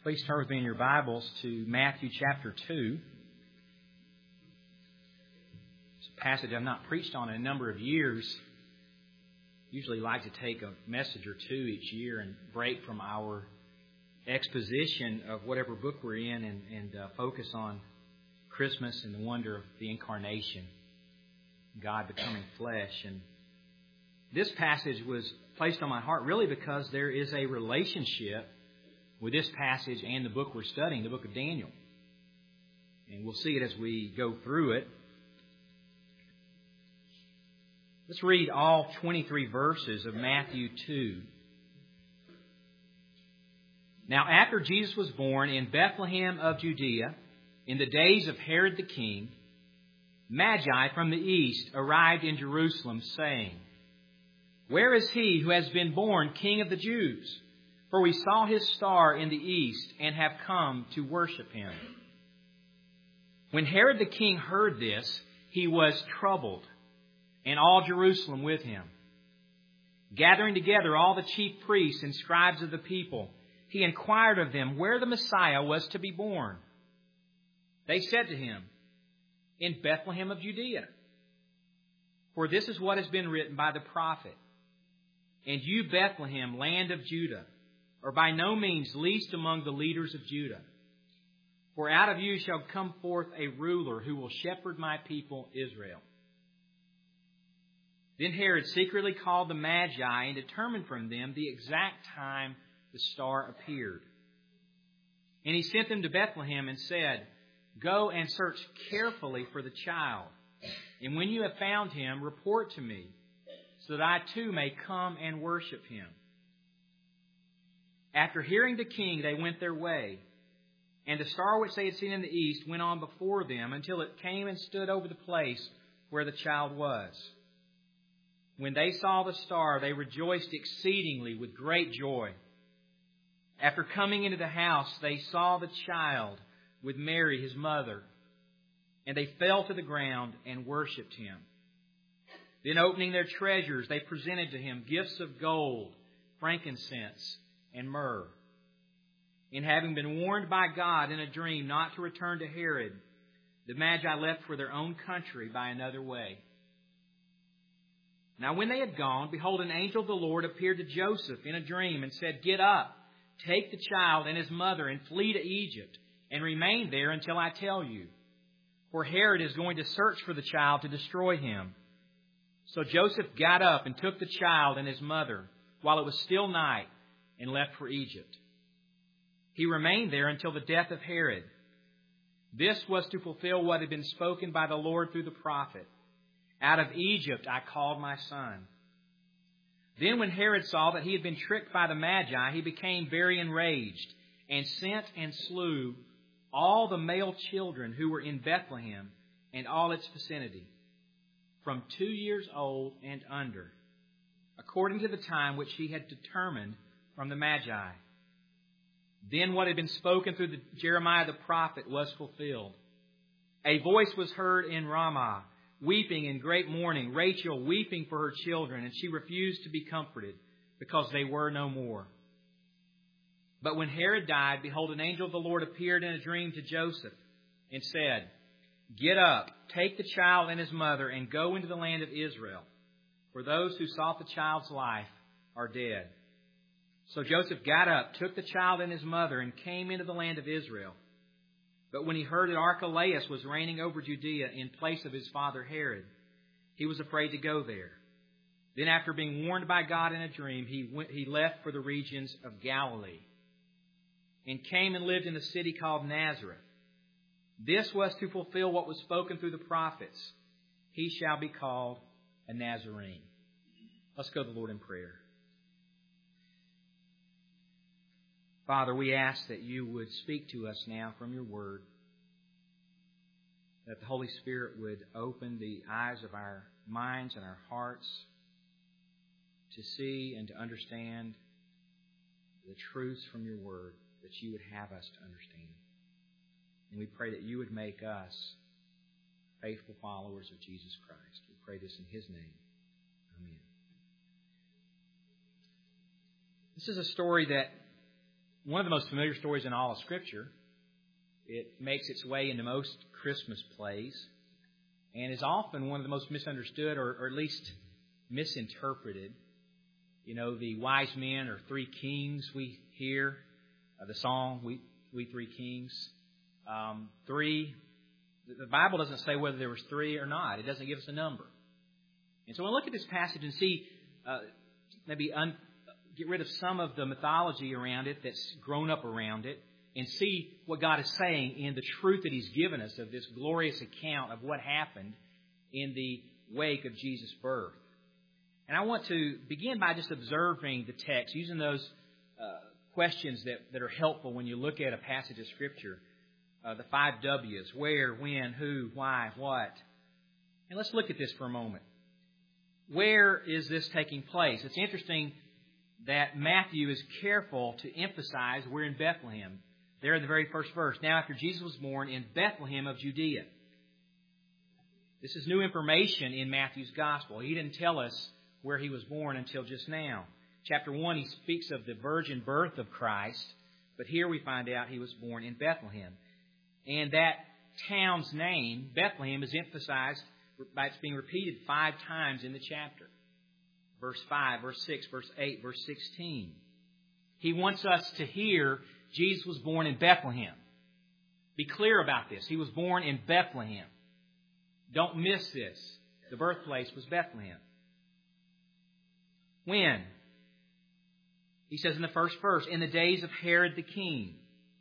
Please turn with me in your Bibles to Matthew chapter 2. It's a passage I've not preached on in a number of years. Usually like to take a message or two each year and break from our exposition of whatever book we're in and focus on Christmas and the wonder of the Incarnation, God becoming flesh. And this passage was placed on my heart really because there is a relationship with this passage and the book we're studying, the book of Daniel. And we'll see it as we go through it. Let's read all 23 verses of Matthew 2. Now, after Jesus was born in Bethlehem of Judea, in the days of Herod the king, Magi from the east arrived in Jerusalem, saying, "Where is he who has been born King of the Jews? For we saw his star in the east and have come to worship him." When Herod the king heard this, he was troubled, and all Jerusalem with him. Gathering together all the chief priests and scribes of the people, he inquired of them where the Messiah was to be born. They said to him, "In Bethlehem of Judea. For this is what has been written by the prophet. And you, Bethlehem, land of Judah, are by no means least among the leaders of Judah. For out of you shall come forth a ruler who will shepherd my people Israel." Then Herod secretly called the Magi and determined from them the exact time the star appeared. And he sent them to Bethlehem and said, "Go and search carefully for the child. And when you have found him, report to me, so that I too may come and worship him." After hearing the king, they went their way. And the star which they had seen in the east went on before them until it came and stood over the place where the child was. When they saw the star, they rejoiced exceedingly with great joy. After coming into the house, they saw the child with Mary, his mother, and they fell to the ground and worshipped him. Then opening their treasures, they presented to him gifts of gold, frankincense, and myrrh. And having been warned by God in a dream not to return to Herod, the Magi left for their own country by another way. Now when they had gone, behold, an angel of the Lord appeared to Joseph in a dream and said, "Get up, take the child and his mother and flee to Egypt, and remain there until I tell you. For Herod is going to search for the child to destroy him." So Joseph got up and took the child and his mother while it was still night, and left for Egypt. He remained there until the death of Herod. This was to fulfill what had been spoken by the Lord through the prophet, "Out of Egypt I called my son." Then when Herod saw that he had been tricked by the Magi, he became very enraged, and sent and slew all the male children who were in Bethlehem and all its vicinity, from 2 years old and under, according to the time which he had determined from the Magi. Then what had been spoken through Jeremiah the prophet was fulfilled. A voice was heard in Ramah, weeping in great mourning, Rachel weeping for her children, and she refused to be comforted, because they were no more. But when Herod died, behold, an angel of the Lord appeared in a dream to Joseph, and said, "Get up, take the child and his mother, and go into the land of Israel, for those who sought the child's life are dead." So Joseph got up, took the child and his mother, and came into the land of Israel. But when he heard that Archelaus was reigning over Judea in place of his father Herod, he was afraid to go there. Then after being warned by God in a dream, he left for the regions of Galilee, and came and lived in a city called Nazareth. This was to fulfill what was spoken through the prophets. "He shall be called a Nazarene." Let's go to the Lord in prayer. Father, we ask that you would speak to us now from your word, that the Holy Spirit would open the eyes of our minds and our hearts to see and to understand the truths from your word that you would have us to understand. And we pray that you would make us faithful followers of Jesus Christ. We pray this in his name. Amen. This is a story that one of the most familiar stories in all of Scripture. It makes its way into most Christmas plays and is often one of the most misunderstood or at least misinterpreted. You know, the wise men or three kings we hear, the song, We Three Kings. Three, the Bible doesn't say whether there was three or not. It doesn't give us a number. And so when we look at this passage and see, get rid of some of the mythology around it that's grown up around it, and see what God is saying in the truth that He's given us of this glorious account of what happened in the wake of Jesus' birth. And I want to begin by just observing the text, using those questions that are helpful when you look at a passage of Scripture. The 5 W's: where, when, who, why, what. And let's look at this for a moment. Where is this taking place? It's interesting that Matthew is careful to emphasize we're in Bethlehem. There in the very first verse. Now after Jesus was born in Bethlehem of Judea. This is new information in Matthew's Gospel. He didn't tell us where He was born until just now. Chapter 1, he speaks of the virgin birth of Christ. But here we find out He was born in Bethlehem. And that town's name, Bethlehem, is emphasized by its being repeated 5 times in the chapter. Verse 5, verse 6, verse 8, verse 16. He wants us to hear Jesus was born in Bethlehem. Be clear about this. He was born in Bethlehem. Don't miss this. The birthplace was Bethlehem. When? He says in the first verse, in the days of Herod the king.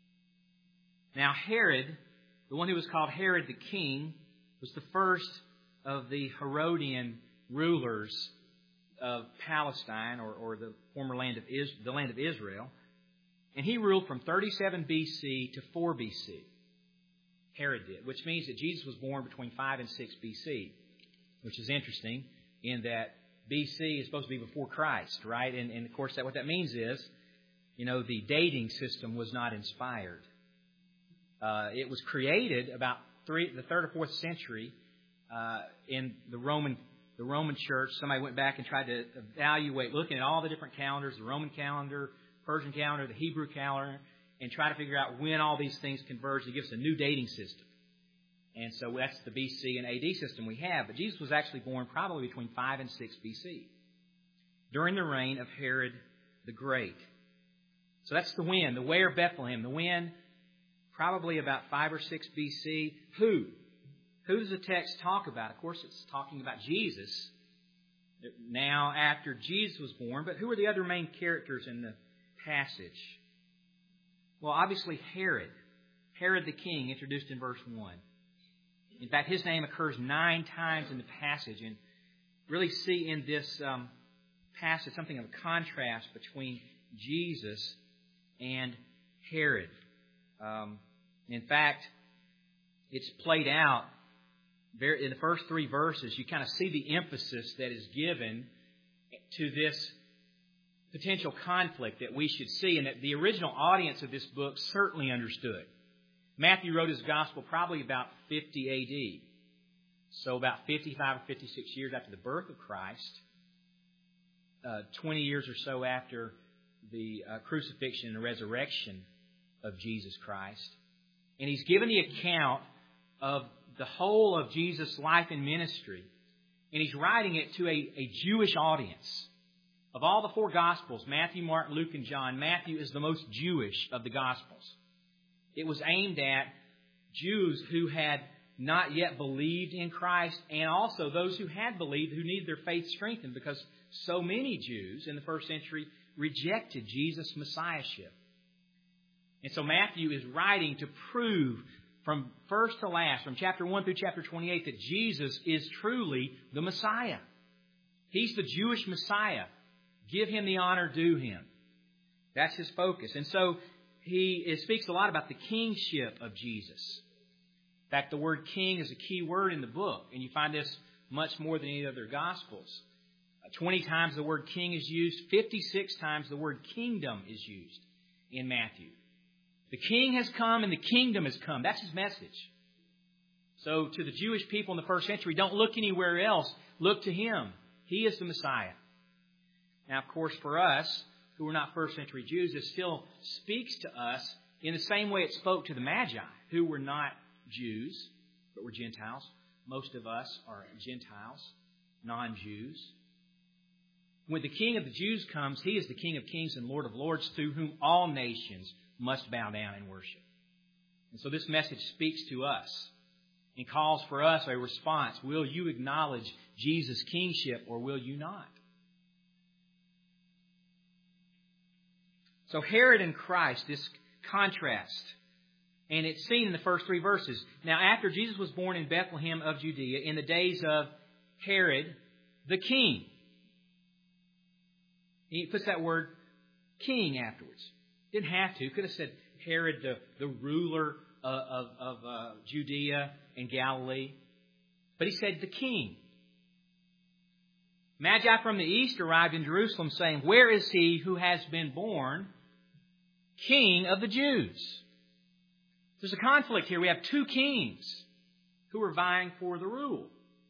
Now Herod, the one who was called Herod the king, was the first of the Herodian rulers of Palestine, or the former land of Israel. And he ruled from 37 B.C. to 4 B.C. Herod did, which means that Jesus was born between 5 and 6 B.C., which is interesting in that B.C. is supposed to be before Christ, right? And of course, what that means is, you know, the dating system was not inspired. It was created about the 3rd or 4th century in the Roman Church. Somebody went back and tried to evaluate, looking at all the different calendars, the Roman calendar, Persian calendar, the Hebrew calendar, and try to figure out when all these things converge to give us a new dating system. And so that's the BC and AD system we have. But Jesus was actually born probably between 5 and 6 BC, during the reign of Herod the Great. So that's the when. The where, Bethlehem. The when, probably about 5 or 6 BC. Who? Who does the text talk about? Of course, it's talking about Jesus. Now, after Jesus was born, but who are the other main characters in the passage? Well, obviously Herod. Herod the king, introduced in verse 1. In fact, his name occurs 9 times in the passage, and really see in this passage something of a contrast between Jesus and Herod. In fact, it's played out in the first 3 verses. You kind of see the emphasis that is given to this potential conflict that we should see, and that the original audience of this book certainly understood. Matthew wrote his gospel probably about 50 A.D., so about 55 or 56 years after the birth of Christ, 20 years or so after the crucifixion and resurrection of Jesus Christ. And he's given the account of the whole of Jesus' life and ministry, and he's writing it to a Jewish audience. Of all the 4 Gospels, Matthew, Mark, Luke, and John, Matthew is the most Jewish of the Gospels. It was aimed at Jews who had not yet believed in Christ, and also those who had believed who needed their faith strengthened, because so many Jews in the first century rejected Jesus' Messiahship. And so Matthew is writing to prove from first to last, from chapter 1 through chapter 28, that Jesus is truly the Messiah. He's the Jewish Messiah. Give Him the honor due Him. That's his focus. And so he speaks a lot about the kingship of Jesus. In fact, the word king is a key word in the book, and you find this much more than any other Gospels. 20 times the word king is used. 56 times the word kingdom is used in Matthew. The king has come and the kingdom has come. That's his message. So to the Jewish people in the first century, don't look anywhere else. Look to Him. He is the Messiah. Now, of course, for us, who were not first century Jews, it still speaks to us in the same way it spoke to the Magi, who were not Jews, but were Gentiles. Most of us are Gentiles, non-Jews. When the King of the Jews comes, He is the King of kings and Lord of lords, through whom all nations must bow down and worship. And so this message speaks to us and calls for us a response. Will you acknowledge Jesus' kingship, or will you not? So Herod and Christ, this contrast, and it's seen in the first 3 verses. Now, after Jesus was born in Bethlehem of Judea, in the days of Herod the king. He puts that word king afterwards. Didn't have to. Could have said Herod, the ruler of Judea and Galilee. But he said the king. Magi from the east arrived in Jerusalem, saying, "Where is he who has been born King of the Jews?" There's a conflict here. We have 2 kings who are vying for the rule.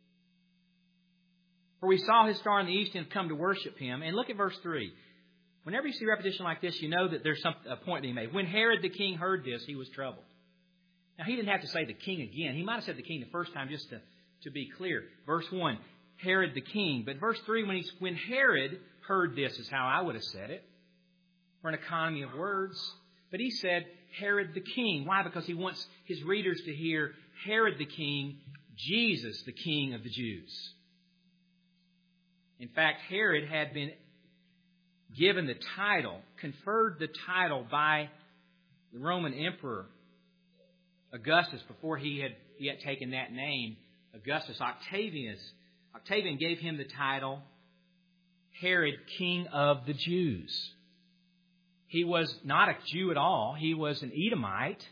For we saw his star in the east and have come to worship him. And look at verse 3. Whenever you see repetition like this, you know that there's a point being made. When Herod the king heard this, he was troubled. Now, he didn't have to say the king again. He might have said the king the first time just to be clear. Verse 1, Herod the king. But verse 3, when Herod heard this, is how I would have said it, for an economy of words. But he said Herod the king. Why? Because he wants his readers to hear Herod the king, Jesus the King of the Jews. In fact, Herod had been given the title, conferred the title by the Roman Emperor Augustus before he had yet taken that name, Augustus. Octavian gave him the title Herod, King of the Jews. He was not a Jew at all. He was an Edomite.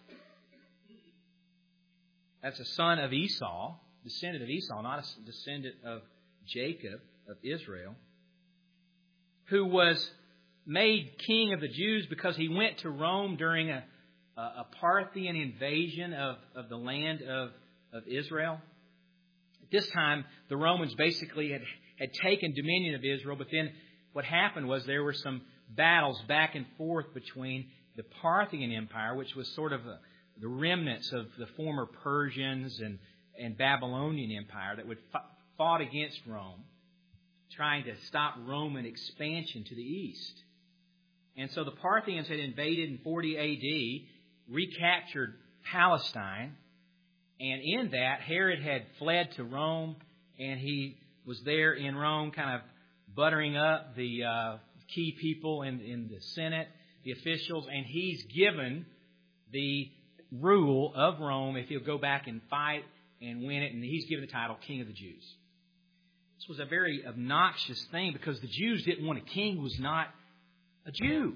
That's a son of Esau, descendant of Esau, not a descendant of Jacob, of Israel, who was made king of the Jews because he went to Rome during a Parthian invasion of the land of Israel. At this time, the Romans basically had taken dominion of Israel, but then what happened was there were some battles back and forth between the Parthian Empire, which was sort of the remnants of the former Persians and Babylonian Empire that would fought against Rome, trying to stop Roman expansion to the east. And so the Parthians had invaded in 40 A.D., recaptured Palestine, and in that, Herod had fled to Rome, and he was there in Rome kind of buttering up the key people in the Senate, the officials, and he's given the rule of Rome if he'll go back and fight and win it, and he's given the title King of the Jews. This was a very obnoxious thing because the Jews didn't want a king who was not a Jew.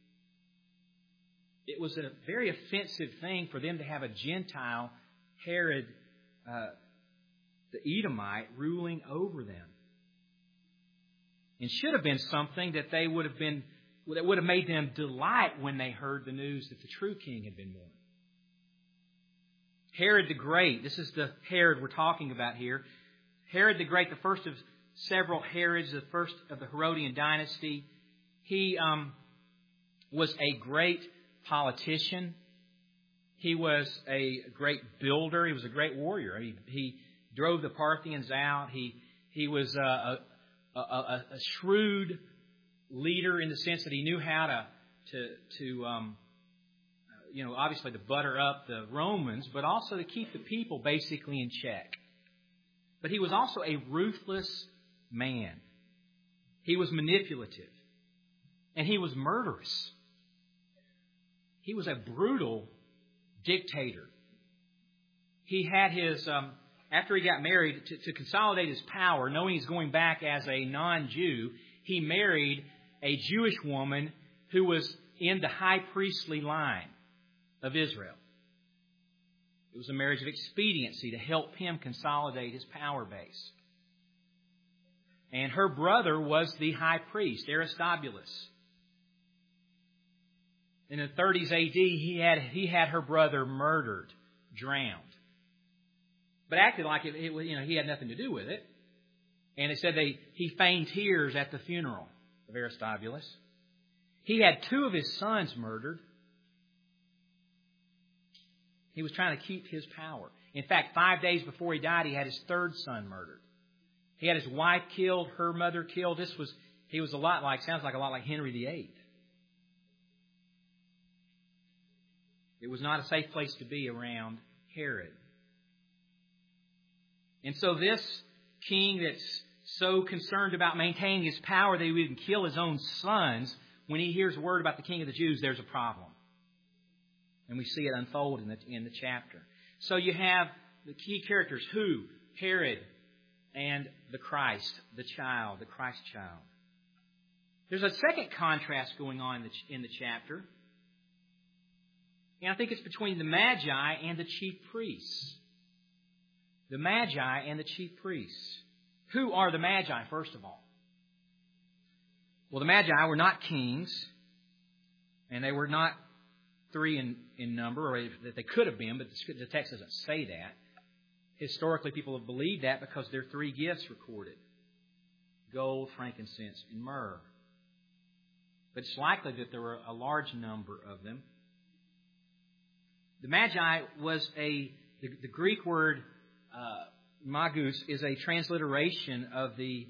It was a very offensive thing for them to have a Gentile, Herod, the Edomite, ruling over them. And should have been something that that would have made them delight when they heard the news that the true king had been born. Herod the Great, this is the Herod we're talking about here. Herod the Great, the first of several Herods, the first of the Herodian dynasty. He was a great politician. He was a great builder. He was a great warrior. He drove the Parthians out. He was a shrewd leader in the sense that he knew how to obviously to butter up the Romans, but also to keep the people basically in check. But he was also a ruthless man. He was manipulative. And he was murderous. He was a brutal dictator. He had his, after he got married, to consolidate his power, knowing he's going back as a non-Jew, he married a Jewish woman who was in the high priestly line of Israel. It was a marriage of expediency to help him consolidate his power base. And her brother was the high priest, Aristobulus. In the 30s A.D., he had her brother murdered, drowned. But acted like he had nothing to do with it. And it said he feigned tears at the funeral of Aristobulus. He had 2 of his sons murdered. He was trying to keep his power. In fact, 5 days before he died, he had his 3rd son murdered. He had his wife killed, her mother killed. He was sounds like a lot like Henry VIII. It was not a safe place to be around Herod. And so this king that's so concerned about maintaining his power that he would even kill his own sons, when he hears word about the King of the Jews, there's a problem. And we see it unfold in the chapter. So you have the key characters, who? Herod and the Christ, the Christ child. There's a second contrast going on in the chapter. And I think it's between the Magi and the chief priests. The Magi and the chief priests. Who are the Magi, first of all? Well, the Magi were not kings, and they were not 3 in number, or that they could have been, but the text doesn't say that. Historically, people have believed that because there are 3 gifts recorded: gold, frankincense, and myrrh. But it's likely that there were a large number of them. The Magi was the Greek word magus is a transliteration of the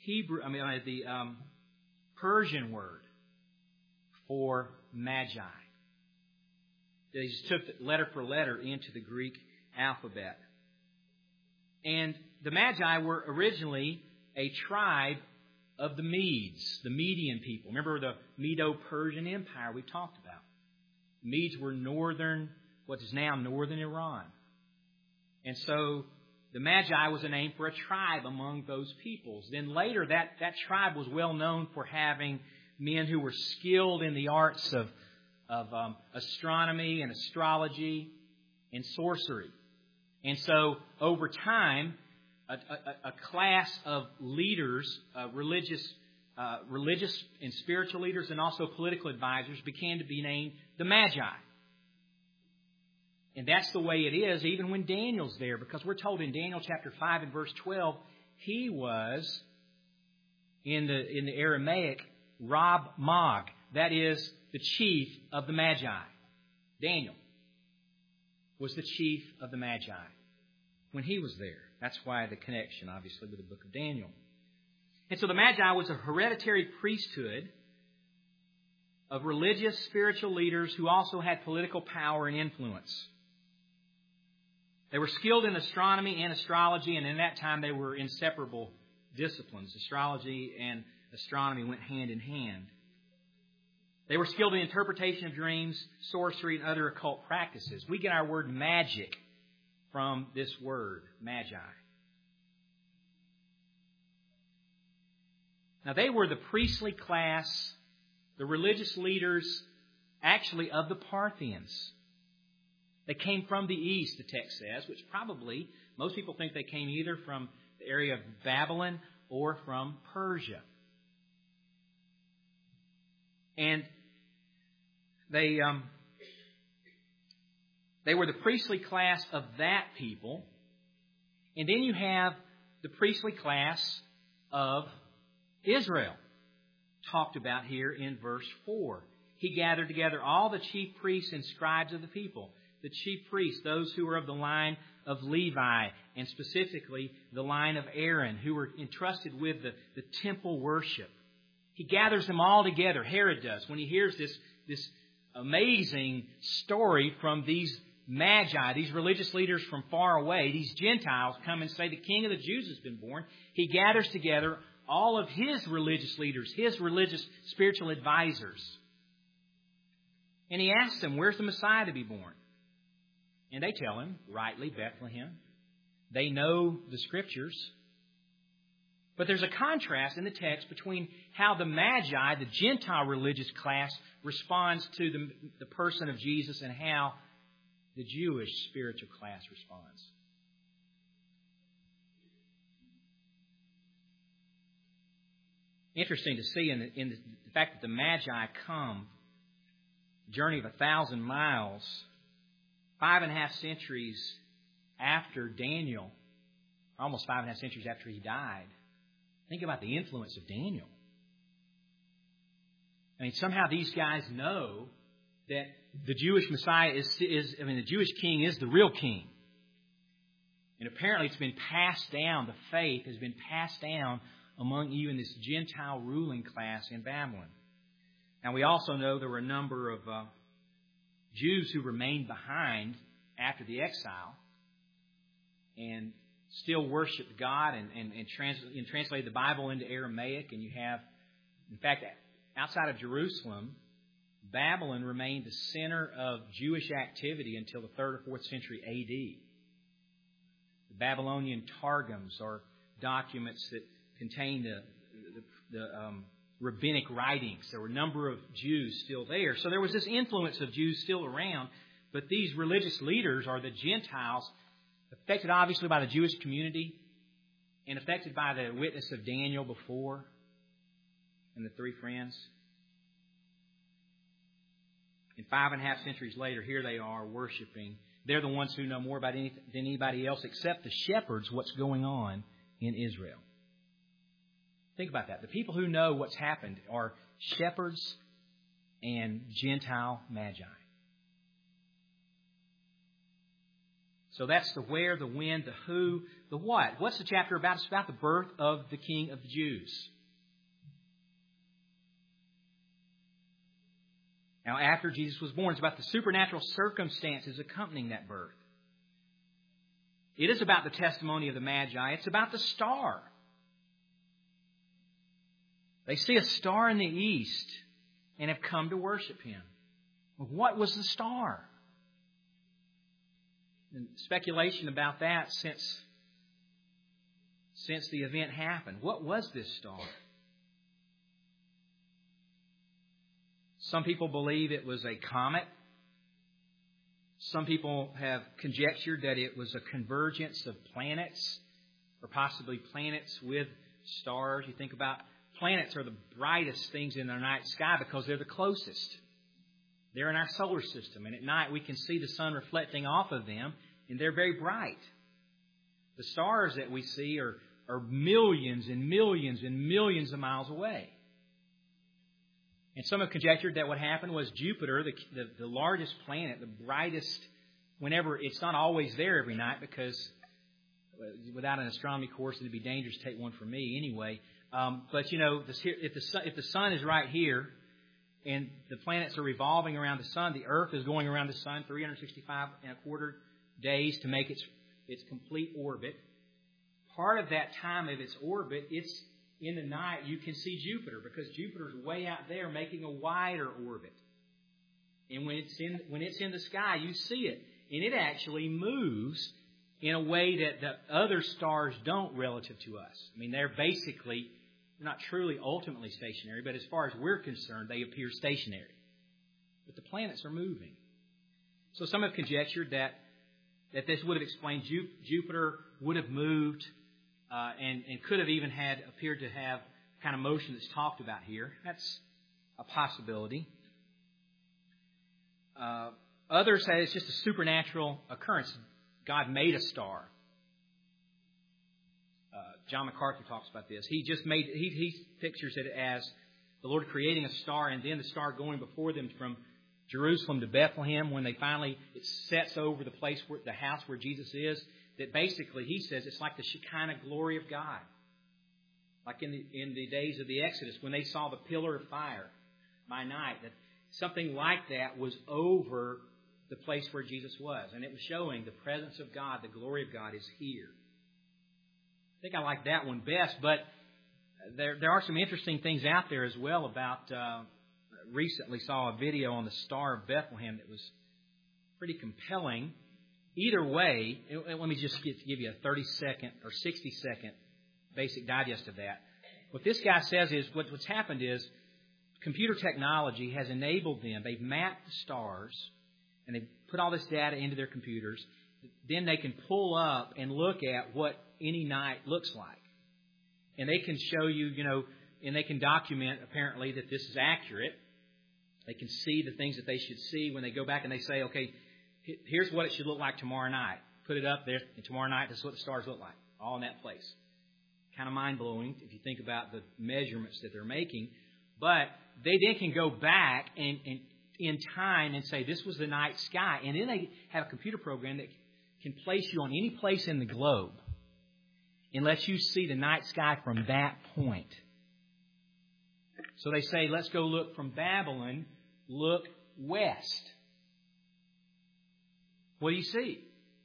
Persian word for magi. They just took it letter for letter into the Greek alphabet. And the Magi were originally a tribe of the Medes, the Median people. Remember the Medo-Persian Empire we talked about. The Medes were what is now northern Iran. And so the Magi was a name for a tribe among those peoples. Then later, that tribe was well known for having men who were skilled in the arts of astronomy and astrology and sorcery. And so over time, a class of leaders, religious and spiritual leaders, and also political advisors began to be named the Magi. And that's the way it is even when Daniel's there, because we're told in Daniel chapter 5 and verse 12, he was, in the Aramaic, Rab Mag. That is the chief of the Magi. Daniel was the chief of the Magi when he was there. That's why the connection, obviously, with the book of Daniel. And so the Magi was a hereditary priesthood of religious, spiritual leaders who also had political power and influence. They were skilled in astronomy and astrology, and in that time they were inseparable disciplines. Astrology and astronomy went hand in hand. They were skilled in interpretation of dreams, sorcery, and other occult practices. We get our word magic from this word, magi. Now, they were the priestly class, the religious leaders, actually, of the Parthians. They came from the east, the text says, which probably, most people think they came either from the area of Babylon or from Persia. And they were the priestly class of that people. And then you have the priestly class of Israel, talked about here in verse 4. He gathered together all the chief priests and scribes of the people. The chief priests, those who were of the line of Levi, and specifically the line of Aaron, who were entrusted with the temple worship. He gathers them all together, Herod does, when he hears this amazing story from these magi, these religious leaders from far away. These Gentiles come and say the King of the Jews has been born. He gathers together all of his religious leaders, his religious spiritual advisors. And he asks them, where's the Messiah to be born? And they tell him, rightly, Bethlehem. They know the Scriptures. But there's a contrast in the text between how the Magi, the Gentile religious class, responds to the person of Jesus and how the Jewish spiritual class responds. Interesting to see in the fact that the Magi come, journey of 1,000 miles, 5.5 centuries after Daniel, almost 5.5 centuries after he died. Think about the influence of Daniel. I mean, somehow these guys know that the Jewish Messiah the Jewish king is the real king. And apparently it's been passed down, the faith has been passed down among even this Gentile ruling class in Babylon. Now, we also know there were a number of Jews who remained behind after the exile and still worshiped God and translated the Bible into Aramaic. And you have, in fact, outside of Jerusalem, Babylon remained the center of Jewish activity until the 3rd or 4th century A.D. The Babylonian Targums are documents that contain the rabbinic writings. There were a number of Jews still there. So there was this influence of Jews still around, but these religious leaders are the Gentiles, affected obviously by the Jewish community and affected by the witness of Daniel before and the three friends. And 5.5 centuries later, here they are worshiping. They're the ones who know more about than anybody else except the shepherds what's going on in Israel. Think about that. The people who know what's happened are shepherds and Gentile magi. So that's the where, the when, the who, the what. What's the chapter about? It's about the birth of the King of the Jews. Now, after Jesus was born, it's about the supernatural circumstances accompanying that birth. It is about the testimony of the Magi. It's about the star. They see a star in the east and have come to worship Him. What was the star? And speculation about that since the event happened. What was this star? Some people believe it was a comet. Some people have conjectured that it was a convergence of planets, or possibly planets with stars. You think about planets are the brightest things in the night sky because they're the closest. They're in our solar system, and at night we can see the sun reflecting off of them, and they're very bright. The stars that we see are millions and millions and millions of miles away. And some have conjectured that what happened was Jupiter, the largest planet, the brightest, whenever it's not always there every night, because without an astronomy course it'd be dangerous to take one from me anyway. But you know, if the sun is right here and the planets are revolving around the sun, the Earth is going around the sun 365.25 days to make its complete orbit. Part of that time of its orbit, it's in the night you can see Jupiter because Jupiter's way out there making a wider orbit. And when it's in the sky, you see it. And it actually moves in a way that the other stars don't relative to us. I mean, they're not truly ultimately stationary, but as far as we're concerned, they appear stationary. But the planets are moving. So some have conjectured that this would have explained Jupiter would have moved and could have even appeared to have the kind of motion that's talked about here. That's a possibility. Others say it's just a supernatural occurrence. God made a star. John MacArthur talks about this. He pictures it as the Lord creating a star and then the star going before them from Jerusalem to Bethlehem when it sets over the house where Jesus is. That basically, he says, it's like the Shekinah glory of God. Like in the days of the Exodus, when they saw the pillar of fire by night, that something like that was over the place where Jesus was. And it was showing the presence of God, the glory of God is here. I think I like that one best, but there are some interesting things out there as well about, recently saw a video on the Star of Bethlehem that was pretty compelling. Either way, let me just give you a 30-second or 60-second basic digest of that. What this guy says is, what's happened is, computer technology has enabled them. They've mapped the stars, and they've put all this data into their computers. Then they can pull up and look at what any night looks like. And they can show you, and they can document, apparently, that this is accurate. They can see the things that they should see when they go back and they say, okay, here's what it should look like tomorrow night. Put it up there, and tomorrow night, this is what the stars look like, all in that place. Kind of mind-blowing if you think about the measurements that they're making. But they then can go back and in time and say, this was the night sky. And then they have a computer program that can place you on any place in the globe and lets you see the night sky from that point. So they say, let's go look from Babylon, look west. What do you see?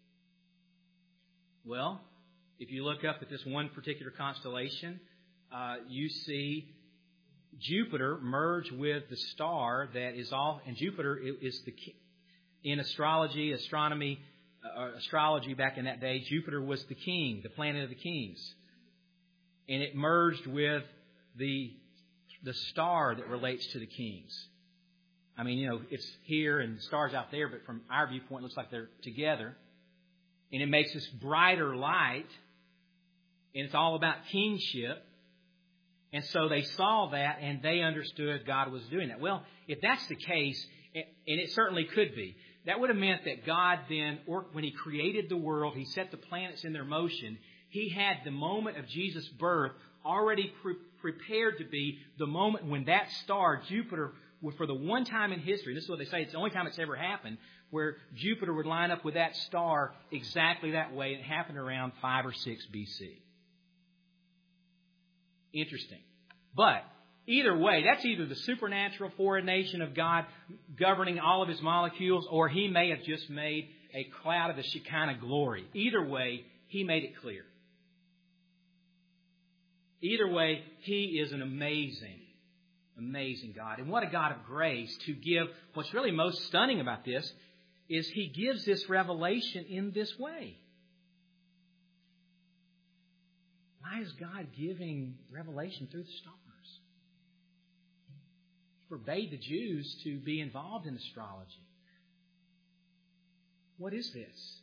Well, if you look up at this one particular constellation, you see Jupiter merge with the star that is all, and Jupiter is in astrology back in that day, Jupiter was the king, the planet of the kings. And it merged with the star that relates to the kings. I mean, it's here and the star's out there, but from our viewpoint, it looks like they're together. And it makes this brighter light, and it's all about kingship. And so they saw that, and they understood God was doing that. Well, if that's the case, and it certainly could be, that would have meant that God then, or when He created the world, He set the planets in their motion. He had the moment of Jesus' birth already prepared to be the moment when that star, Jupiter, for the one time in history, this is what they say, it's the only time it's ever happened, where Jupiter would line up with that star exactly that way. It happened around 5 or 6 B.C. Interesting. But either way, that's either the supernatural foreknowledge of God governing all of His molecules, or He may have just made a cloud of the Shekinah glory. Either way, He made it clear. Either way, He is an amazing, amazing God. And what a God of grace to give. What's really most stunning about this is He gives this revelation in this way. Why is God giving revelation through the stars? He forbade the Jews to be involved in astrology. What is this?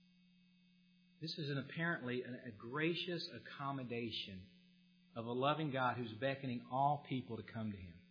This is apparently a gracious accommodation of a loving God who's beckoning all people to come to Him.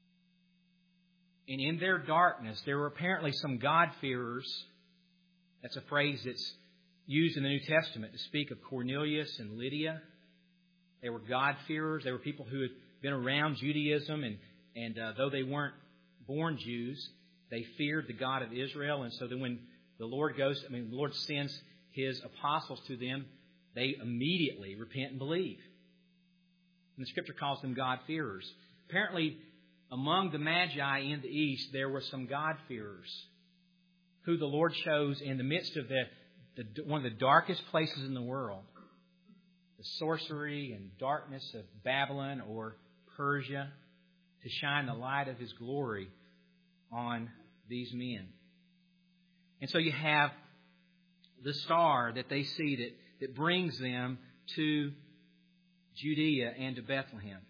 And in their darkness, there were apparently some God-fearers. That's a phrase that's used in the New Testament to speak of Cornelius and Lydia. They were God-fearers. They were people who had been around Judaism, and though they weren't born Jews, they feared the God of Israel. And so then when the Lord the Lord sends His apostles to them, they immediately repent and believe. And the Scripture calls them God-fearers. Apparently, among the Magi in the East, there were some God-fearers who the Lord chose in the midst of one of the darkest places in the world, the sorcery and darkness of Babylon or Persia, to shine the light of His glory on these men. And so you have the star that they see that brings them to Judea and to Bethlehem.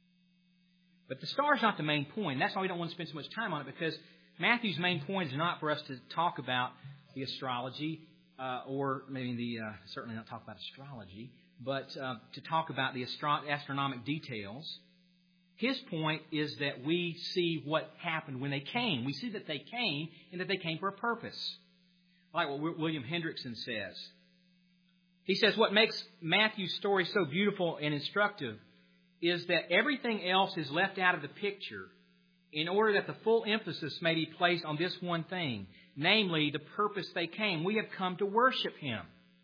But the star is not the main point. That's why we don't want to spend so much time on it, because Matthew's main point is not for us to talk about the astrology, or maybe certainly not talk about astrology, but to talk about the astronomic details. His point is that we see what happened when they came. We see that they came, and that they came for a purpose. Like what William Hendrickson says. He says what makes Matthew's story so beautiful and instructive is that everything else is left out of the picture in order that the full emphasis may be placed on this one thing, namely the purpose they came. We have come to worship Him.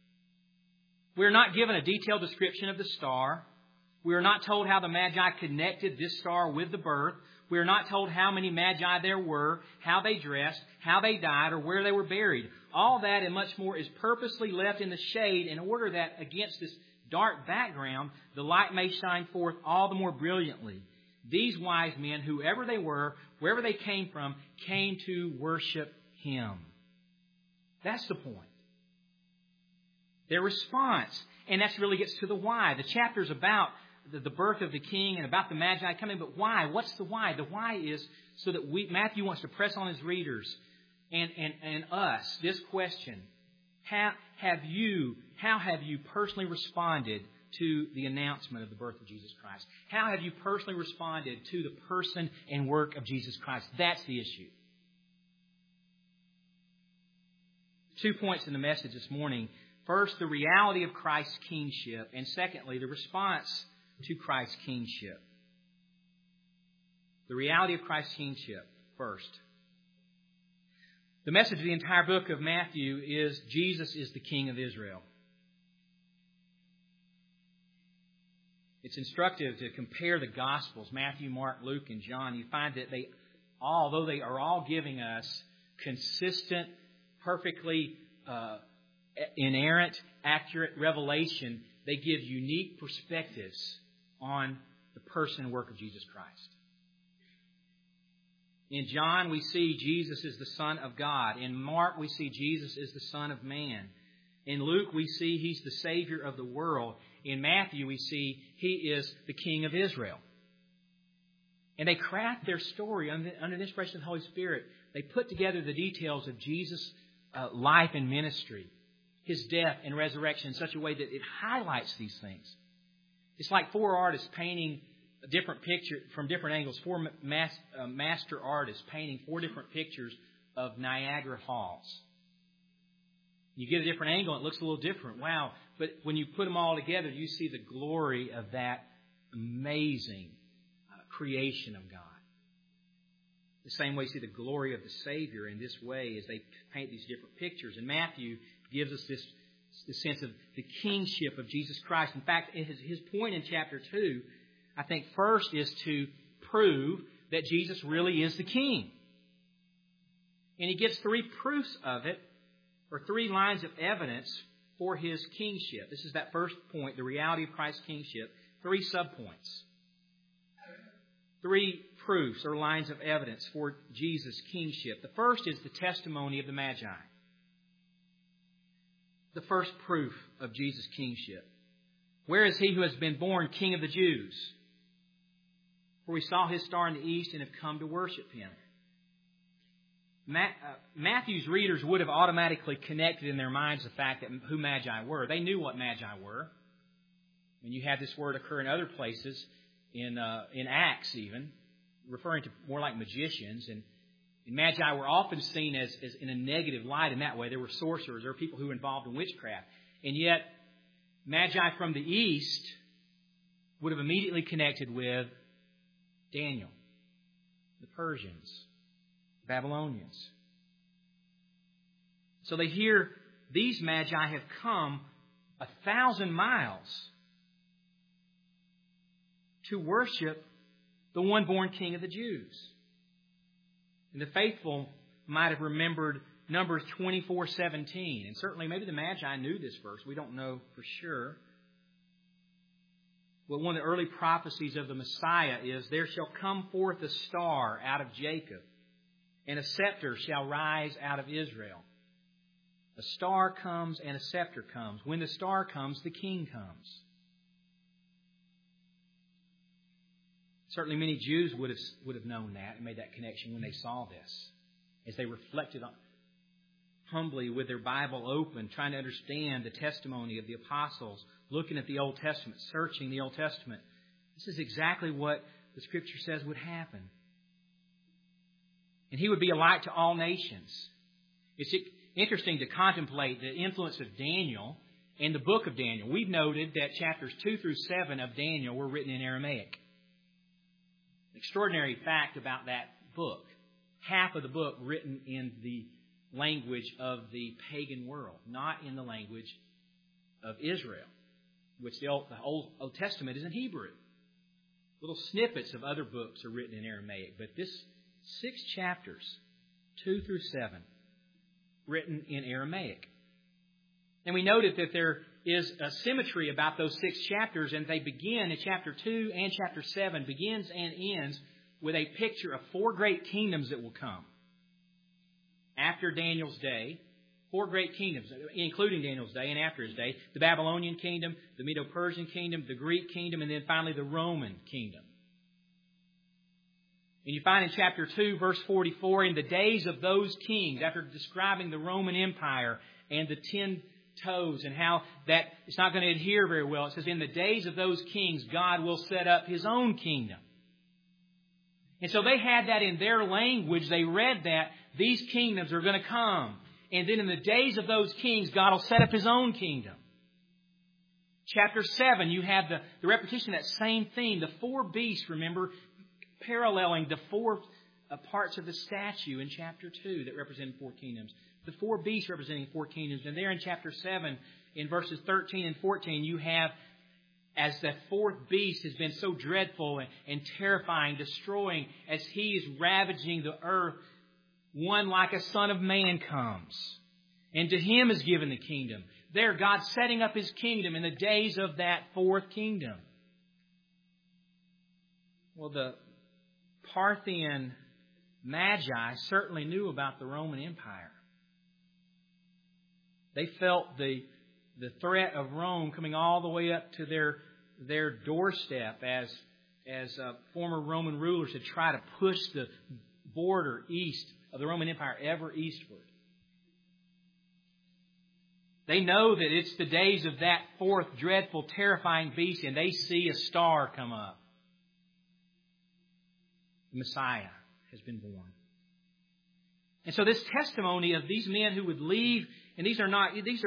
We are not given a detailed description of the star. We are not told how the Magi connected this star with the birth. We are not told how many Magi there were, how they dressed, how they died, or where they were buried. All that and much more is purposely left in the shade in order that against this dark background, the light may shine forth all the more brilliantly. These wise men, whoever they were, wherever they came from, came to worship Him. That's the point. Their response, and that really gets to the why. The chapter's about the birth of the king and about the Magi coming, but why? What's the why? The why is so that Matthew wants to press on his readers and us this question: How have you personally responded to the announcement of the birth of Jesus Christ? How have you personally responded to the person and work of Jesus Christ? That's the issue. 2 points in the message this morning. First, the reality of Christ's kingship. And secondly, the response to Christ's kingship. The reality of Christ's kingship first. The message of the entire book of Matthew is Jesus is the King of Israel. It's instructive to compare the Gospels, Matthew, Mark, Luke, and John. You find that although they are all giving us consistent, perfectly inerrant, accurate revelation, they give unique perspectives on the person and work of Jesus Christ. In John, we see Jesus is the Son of God. In Mark, we see Jesus is the Son of Man. In Luke, we see He's the Savior of the world. In Matthew, we see He is the King of Israel. And they craft their story under the inspiration of the Holy Spirit. They put together the details of Jesus' life and ministry, His death and resurrection in such a way that it highlights these things. It's like four artists painting a different picture from different angles. Four master artists painting four different pictures of Niagara Falls. You get a different angle, it looks a little different. Wow. But when you put them all together, you see the glory of that amazing creation of God. The same way you see the glory of the Savior in this way as they paint these different pictures. And Matthew gives us this sense of the kingship of Jesus Christ. In fact, his point in chapter 2, I think first is to prove that Jesus really is the King. And he gives three proofs of it, or three lines of evidence for His kingship. This is that first point, the reality of Christ's kingship. Three subpoints. Three proofs or lines of evidence for Jesus' kingship. The first is the testimony of the Magi. The first proof of Jesus' kingship. Where is He who has been born King of the Jews? For we saw His star in the east and have come to worship Him. Matthew's readers would have automatically connected in their minds the fact that who Magi were. They knew what Magi were. And you have this word occur in other places, in Acts even, referring to more like magicians. And Magi were often seen as in a negative light in that way. They were sorcerers. They were people who were involved in witchcraft. And yet, Magi from the east would have immediately connected with Daniel, the Persians, Babylonians. So they hear these Magi have come 1,000 miles to worship the one born King of the Jews. And the faithful might have remembered Numbers 24:17. And certainly maybe the Magi knew this verse. We don't know for sure. Well, one of the early prophecies of the Messiah is, there shall come forth a star out of Jacob, and a scepter shall rise out of Israel. A star comes and a scepter comes. When the star comes, the king comes. Certainly many Jews would have known that and made that connection when they saw this. As they reflected on, humbly with their Bible open, trying to understand the testimony of the apostles, looking at the Old Testament, searching the Old Testament. This is exactly what the Scripture says would happen. And He would be a light to all nations. It's interesting to contemplate the influence of Daniel in the book of Daniel. We've noted that chapters 2 through 7 of Daniel were written in Aramaic. Extraordinary fact about that book. Half of the book written in the language of the pagan world, not in the language of Israel, which the Old Testament is in Hebrew. Little snippets of other books are written in Aramaic, but this 6 chapters, 2 through 7, written in Aramaic. And we noted that there is a symmetry about those 6 chapters, and they begin in chapter 2 and chapter 7, begins and ends with a picture of 4 great kingdoms that will come. After Daniel's day, 4 great kingdoms, including Daniel's day and after his day, the Babylonian kingdom, the Medo-Persian kingdom, the Greek kingdom, and then finally the Roman kingdom. And you find in chapter 2, verse 44, in the days of those kings, after describing the Roman Empire and the 10 toes and how that it's not going to adhere very well, it says, in the days of those kings, God will set up His own kingdom. And so they had that in their language. They read that these kingdoms are going to come. And then in the days of those kings, God will set up His own kingdom. Chapter 7, you have the repetition of that same theme. The 4 beasts, remember, paralleling the four parts of the statue in chapter 2 that represent 4 kingdoms. The 4 beasts representing 4 kingdoms. And there in chapter 7, in verses 13 and 14, you have, as the 4th beast has been so dreadful and terrifying, destroying, as he is ravaging the earth, one like a son of man comes. And to him is given the kingdom. There, God setting up his kingdom in the days of that 4th kingdom. Well, the Parthian Magi certainly knew about the Roman Empire. They felt the threat of Rome coming all the way up to their doorstep as former Roman rulers had tried to push the border east of the Roman Empire ever eastward. They know that it's the days of that 4th dreadful, terrifying beast, and they see a star come up. The Messiah has been born. And so this testimony of these men who would leave, and these are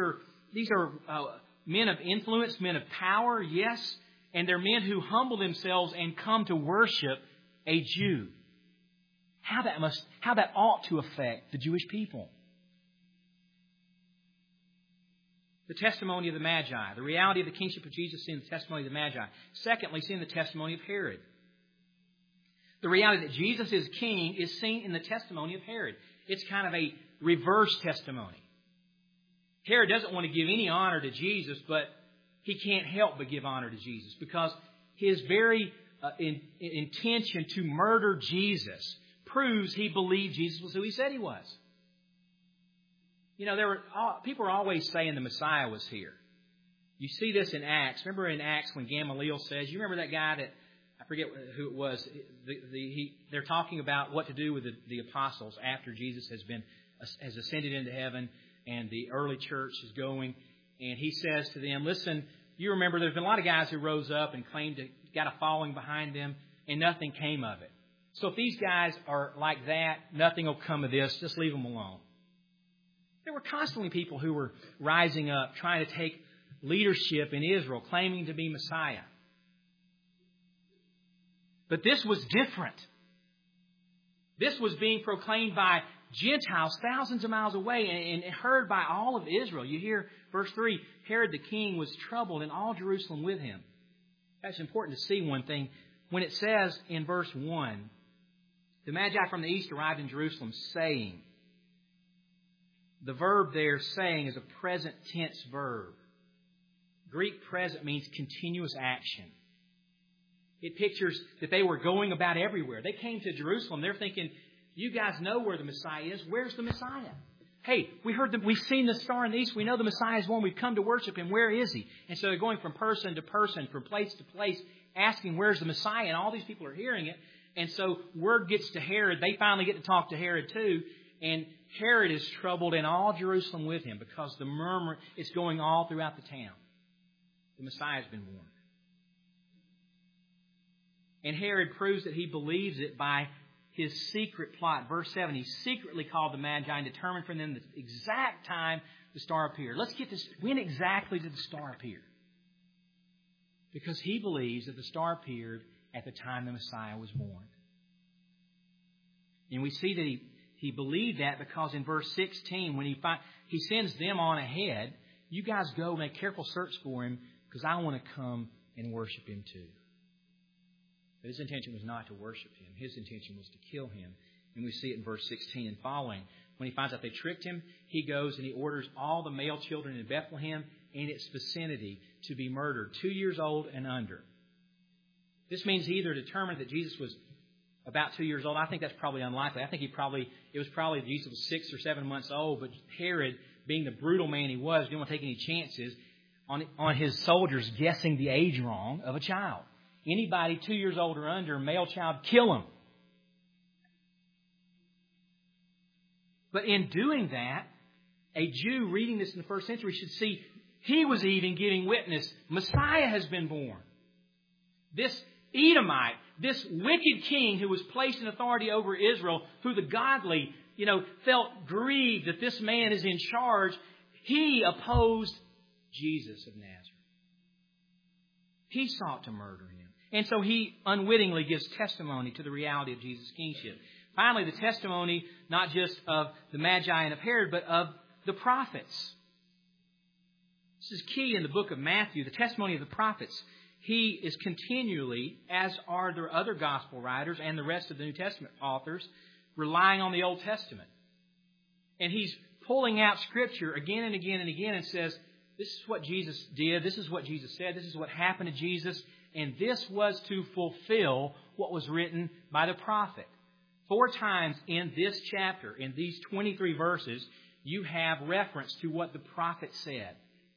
men of influence, men of power, yes, and they're men who humble themselves and come to worship a Jew. How that ought to affect the Jewish people. The testimony of the Magi, the reality of the kingship of Jesus seen in the testimony of the Magi. Secondly, seen in the testimony of Herod. The reality that Jesus is king is seen in the testimony of Herod. It's kind of a reverse testimony. Herod doesn't want to give any honor to Jesus, but he can't help but give honor to Jesus because his very intention to murder Jesus proves he believed Jesus was who he said he was. You know, people are always saying the Messiah was here. You see this in Acts. Remember in Acts when Gamaliel says, you remember that guy that, I forget who it was, they're talking about what to do with the apostles after Jesus has ascended into heaven and the early church is going. And he says to them, listen, you remember there's been a lot of guys who rose up and claimed to got a following behind them and nothing came of it. So if these guys are like that, nothing will come of this. Just leave them alone. There were constantly people who were rising up, trying to take leadership in Israel, claiming to be Messiah. But this was different. This was being proclaimed by Gentiles thousands of miles away and heard by all of Israel. You hear verse 3, Herod the king was troubled and all Jerusalem with him. That's important to see one thing. When it says in verse 1, the Magi from the east arrived in Jerusalem saying, the verb there, saying, is a present tense verb. Greek present means continuous action. It pictures that they were going about everywhere. They came to Jerusalem. They're thinking, you guys know where the Messiah is. Where's the Messiah? Hey, we've seen the star in the east. We know the Messiah is one. We've come to worship him. Where is he? And so they're going from person to person, from place to place, asking where's the Messiah. And all these people are hearing it. And so word gets to Herod. They finally get to talk to Herod too. And Herod is troubled and all Jerusalem with him because the murmur is going all throughout the town. The Messiah has been born. And Herod proves that he believes it by his secret plot. Verse 7, he secretly called the Magi and determined from them the exact time the star appeared. Let's get this. When exactly did the star appear? Because he believes that the star appeared at the time the Messiah was born. And we see that he believed that because in verse 16, when he sends them on ahead, you guys go make careful search for him because I want to come and worship him too. But his intention was not to worship him. His intention was to kill him. And we see it in verse 16 and following. When he finds out they tricked him, he goes and he orders all the male children in Bethlehem and its vicinity to be murdered, 2 years old and under. This means he either determined that Jesus was about 2 years old. I think that's probably unlikely. I think it was probably Jesus was 6 or 7 months old, but Herod, being the brutal man he was, didn't want to take any chances on his soldiers guessing the age wrong of a child. Anybody 2 years old or under, male child, kill him. But in doing that, a Jew reading this in the first century should see he was even giving witness. Messiah has been born. This Edomite, this wicked king who was placed in authority over Israel, who the godly, felt grieved that this man is in charge, he opposed Jesus of Nazareth. He sought to murder him. And so he unwittingly gives testimony to the reality of Jesus' kingship. Finally, the testimony not just of the Magi and of Herod, but of the prophets. This is key in the book of Matthew, the testimony of the prophets. He is continually, as are the other gospel writers and the rest of the New Testament authors, relying on the Old Testament. And he's pulling out Scripture again and again and again and says, this is what Jesus did, this is what Jesus said, this is what happened to Jesus, and this was to fulfill what was written by the prophet. 4 times in this chapter, in these 23 verses, you have reference to what the prophet said.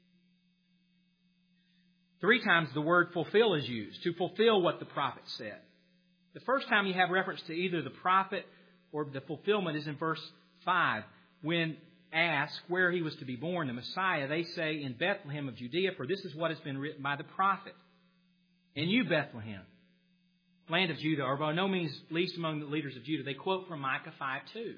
3 times the word fulfill is used, to fulfill what the prophet said. The first time you have reference to either the prophet or the fulfillment is in verse 5. When asked where he was to be born, the Messiah, they say, in Bethlehem of Judea, for this is what has been written by the prophet. And you, Bethlehem, land of Judah, are by no means least among the leaders of Judah. They quote from Micah 5:2.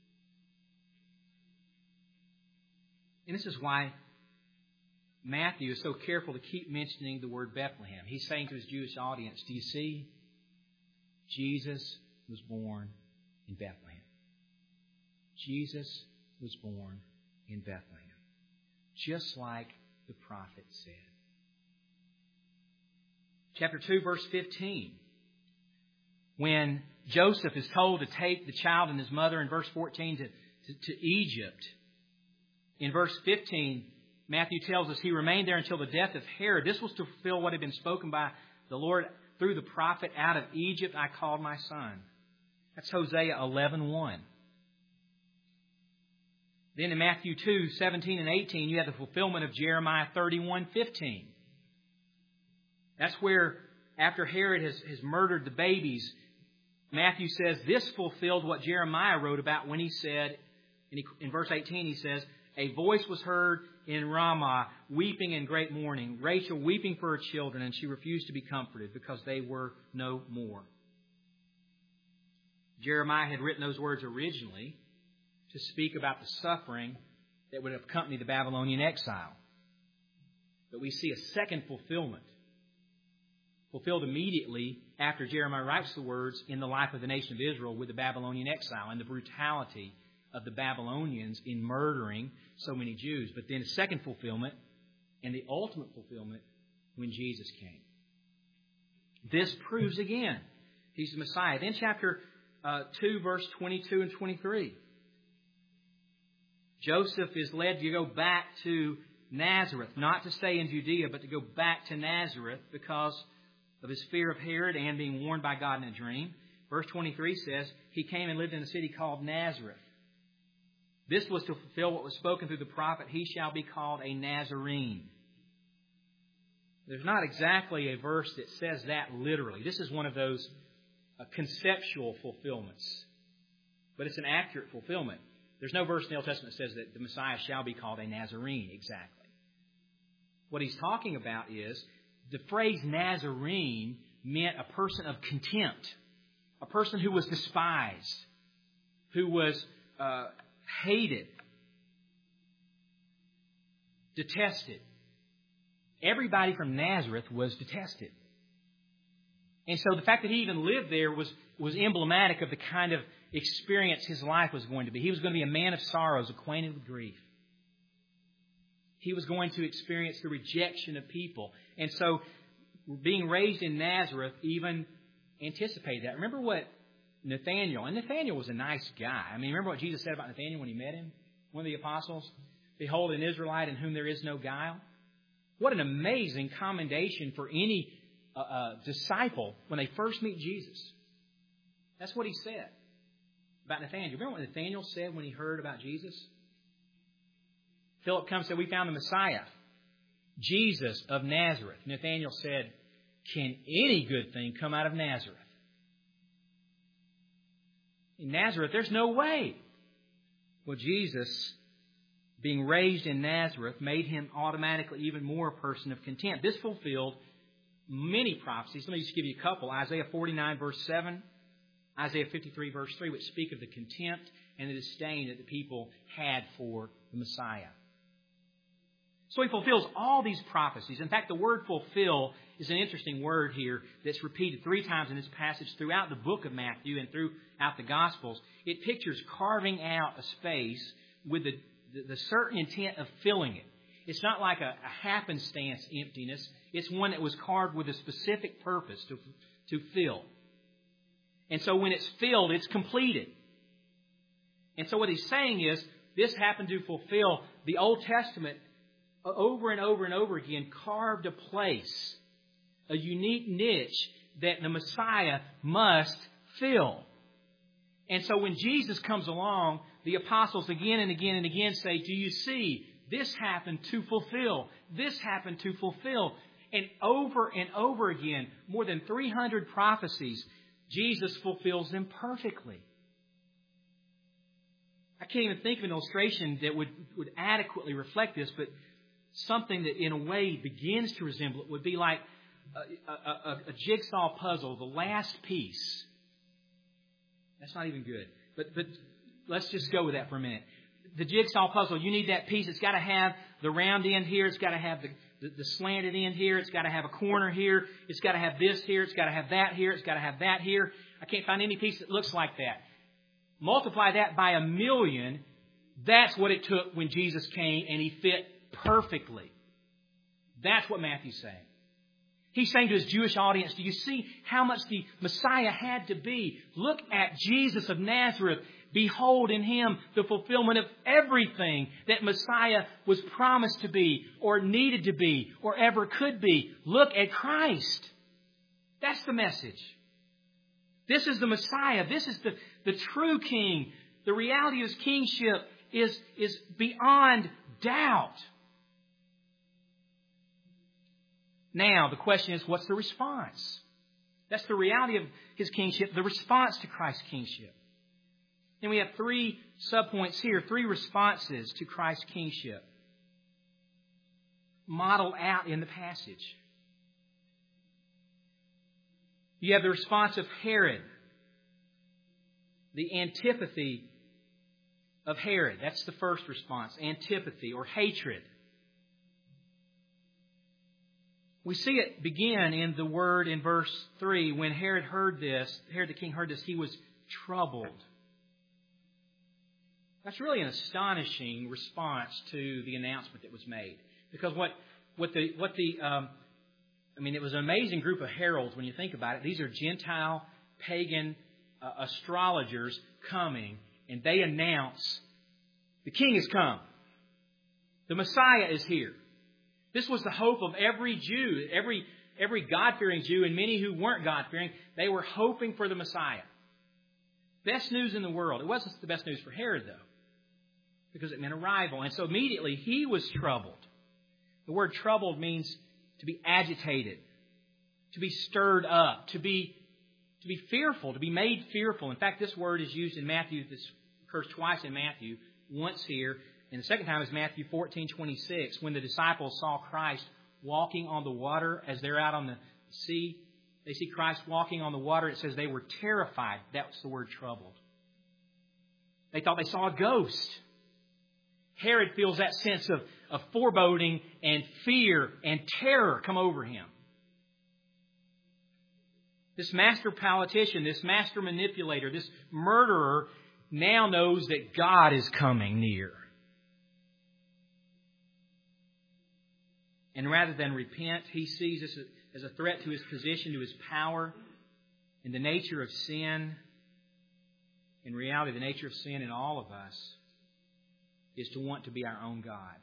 And this is why Matthew is so careful to keep mentioning the word Bethlehem. He's saying to his Jewish audience, do you see? Jesus was born in Bethlehem. Jesus was born in Bethlehem. Just like the prophet said. Chapter 2, verse 15. When Joseph is told to take the child and his mother in verse 14 to Egypt. In verse 15, Matthew tells us he remained there until the death of Herod. This was to fulfill what had been spoken by the Lord through the prophet, out of Egypt I called my son. That's Hosea 11:1. Then in Matthew 2:17 and 18, you have the fulfillment of Jeremiah 31:15. That's where, after Herod has murdered the babies, Matthew says this fulfilled what Jeremiah wrote about when he said, in verse 18 he says, a voice was heard in Ramah, weeping in great mourning, Rachel weeping for her children, and she refused to be comforted because they were no more. Jeremiah had written those words originally to speak about the suffering that would accompany the Babylonian exile. But we see a second fulfillment, fulfilled immediately after Jeremiah writes the words in the life of the nation of Israel with the Babylonian exile and the brutality of the Babylonians in murdering so many Jews. But then a second fulfillment and the ultimate fulfillment when Jesus came. This proves again He's the Messiah. Then chapter 2, verse 22 and 23. Joseph is led to go back to Nazareth, not to stay in Judea, but to go back to Nazareth because of his fear of Herod and being warned by God in a dream. Verse 23 says, he came and lived in a city called Nazareth. This was to fulfill what was spoken through the prophet, he shall be called a Nazarene. There's not exactly a verse that says that literally. This is one of those conceptual fulfillments. But it's an accurate fulfillment. There's no verse in the Old Testament that says that the Messiah shall be called a Nazarene exactly. What he's talking about is the phrase Nazarene meant a person of contempt, a person who was despised, who was hated, detested. Everybody from Nazareth was detested. And so the fact that he even lived there was emblematic of the kind of experience his life was going to be. He was going to be a man of sorrows, acquainted with grief. He was going to experience the rejection of people. And so being raised in Nazareth even anticipated that. Remember what Nathanael was a nice guy. I mean, remember what Jesus said about Nathanael when he met him? One of the apostles. Behold, an Israelite in whom there is no guile. What an amazing commendation for any disciple when they first meet Jesus. That's what he said about Nathanael. Remember what Nathanael said when he heard about Jesus? Philip comes and said, we found the Messiah, Jesus of Nazareth. Nathanael said, can any good thing come out of Nazareth? In Nazareth, there's no way. Well, Jesus, being raised in Nazareth, made him automatically even more a person of contempt. This fulfilled many prophecies. Let me just give you a couple. Isaiah 49, verse 7. Isaiah 53, verse 3, which speak of the contempt and the disdain that the people had for the Messiah. So He fulfills all these prophecies. In fact, the word fulfill is an interesting word here that's repeated 3 times in this passage throughout the book of Matthew and throughout the Gospels. It pictures carving out a space with the certain intent of filling it. It's not like a happenstance emptiness. It's one that was carved with a specific purpose to fill. And so when it's filled, it's completed. And so what He's saying is, this happened to fulfill the Old Testament over and over and over again, carved a place, a unique niche that the Messiah must fill. And so when Jesus comes along, the apostles again and again and again say, do you see, this happened to fulfill. This happened to fulfill. And over again, more than 300 prophecies, Jesus fulfills them perfectly. I can't even think of an illustration that would adequately reflect this, but something that in a way begins to resemble it would be like a jigsaw puzzle, the last piece. That's not even good. But let's just go with that for a minute. The jigsaw puzzle, you need that piece. It's got to have the round end here. It's got to have the slanted end here. It's got to have a corner here. It's got to have this here. It's got to have that here. It's got to have that here. I can't find any piece that looks like that. Multiply that by 1,000,000. That's what it took when Jesus came and He fit perfectly. That's what Matthew's saying. He's saying to His Jewish audience, do you see how much the Messiah had to be? Look at Jesus of Nazareth. Behold in Him the fulfillment of everything that Messiah was promised to be or needed to be or ever could be. Look at Christ. That's the message. This is the Messiah. This is the true King. The reality of His kingship is beyond doubt. Now, the question is, what's the response? That's the reality of His kingship, the response to Christ's kingship. And we have 3 subpoints here, 3 responses to Christ's kingship modeled out in the passage. You have the response of Herod, the antipathy of Herod. That's the first response, antipathy or hatred. We see it begin in the word in verse 3. When Herod the king heard this, he was troubled. That's really an astonishing response to the announcement that was made. Because it was an amazing group of heralds when you think about it. These are Gentile, pagan astrologers coming, and they announce, the king has come. The Messiah is here. This was the hope of every Jew, every God-fearing Jew, and many who weren't God-fearing. They were hoping for the Messiah. Best news in the world. It wasn't the best news for Herod, though, because it meant arrival. And so immediately he was troubled. The word troubled means to be agitated, to be stirred up, to be fearful, to be made fearful. In fact, this word is used in Matthew. This occurs twice in Matthew, once here. And the second time is Matthew 14:26, when the disciples saw Christ walking on the water as they're out on the sea. They see Christ walking on the water. It says they were terrified. That's the word troubled. They thought they saw a ghost. Herod feels that sense of foreboding and fear and terror come over him. This master politician, this master manipulator, this murderer now knows that God is coming near. And rather than repent, he sees this as a threat to his position, to his power, and the nature of sin. In reality, the nature of sin in all of us is to want to be our own God.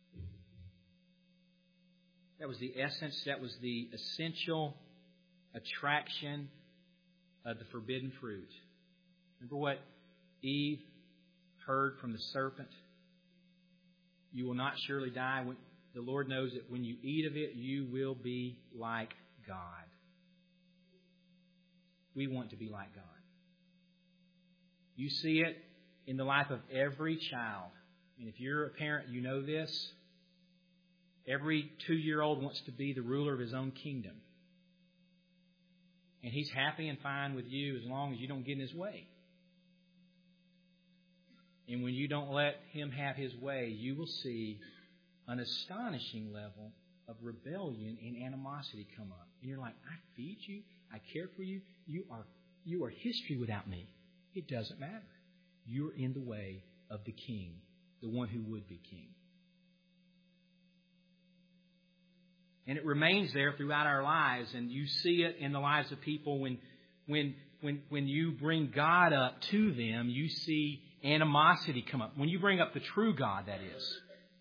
That was the essence, that was the essential attraction of the forbidden fruit. Remember what Eve heard from the serpent? You will not surely die. The Lord knows that when you eat of it, you will be like God. We want to be like God. You see it in the life of every child. And if you're a parent, you know this. Every 2-year-old wants to be the ruler of his own kingdom. And he's happy and fine with you as long as you don't get in his way. And when you don't let him have his way, you will see an astonishing level of rebellion and animosity come up. And you're like, I feed you, I care for you, you are history without me. It doesn't matter. You're in the way of the king, the one who would be king. And it remains there throughout our lives, and you see it in the lives of people when you bring God up to them, you see animosity come up. When you bring up the true God, that is.